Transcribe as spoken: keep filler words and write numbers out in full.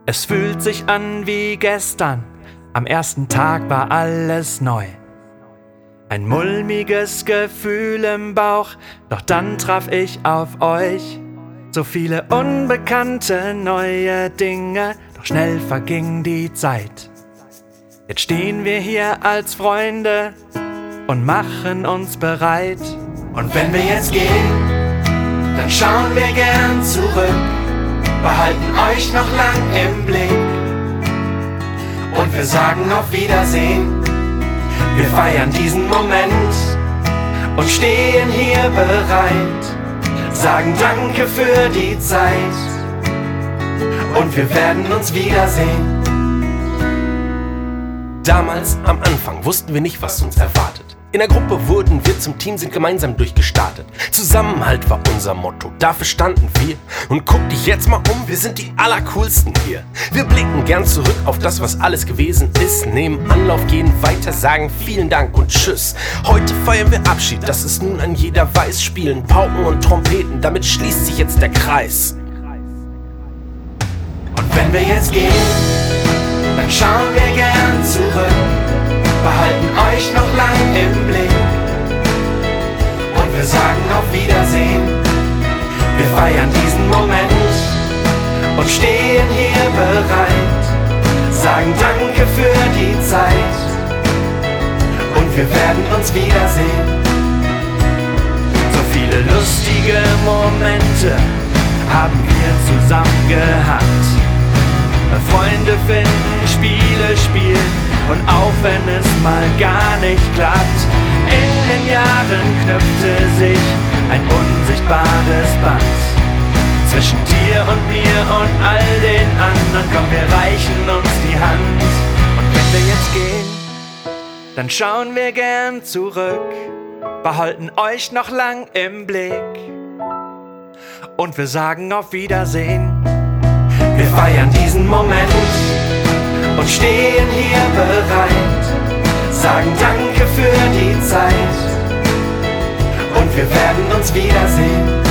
Es fühlt sich an wie gestern, am ersten Tag war alles neu. Ein mulmiges Gefühl im Bauch, doch dann traf ich auf euch. So viele unbekannte neue Dinge, doch schnell verging die Zeit. Jetzt stehen wir hier als Freunde und machen uns bereit. Und wenn wir jetzt gehen, dann schauen wir gern zurück, behalten euch noch lang im Blick. Und wir sagen auf Wiedersehen, wir feiern diesen Moment und stehen hier bereit, sagen Danke für die Zeit und wir werden uns wiedersehen. Damals am Anfang wussten wir nicht, was uns erwartet. In der Gruppe wurden wir zum Team, sind gemeinsam durchgestartet. Zusammenhalt war unser Motto, dafür standen wir. Und guck dich jetzt mal um, wir sind die allercoolsten hier. Wir blicken gern zurück auf das, was alles gewesen ist, nehmen Anlauf, gehen weiter, sagen vielen Dank und tschüss. Heute feiern wir Abschied, das ist nun ein jeder weiß, spielen Pauken und Trompeten, damit schließt sich jetzt der Kreis. Und wenn wir jetzt gehen, dann schauen wir gern zurück, behalten euch noch lang im Blick und wir sagen auf Wiedersehen. Wir feiern diesen Moment und stehen hier bereit, sagen Danke für die Zeit und wir werden uns wiedersehen. So viele lustige Momente haben wir zusammen gehabt. Freunde finden, Spiele spielen und auch wenn es mal gar nicht klappt, in den Jahren knüpfte sich ein unsichtbares Band zwischen dir und mir und all den anderen. Komm, wir reichen uns die Hand und wenn wir jetzt gehen, dann schauen wir gern zurück, behalten euch noch lang im Blick und wir sagen auf Wiedersehen. Wir feiern diesen Moment und stehen hier bereit, sagen Danke für die Zeit und wir werden uns wiedersehen.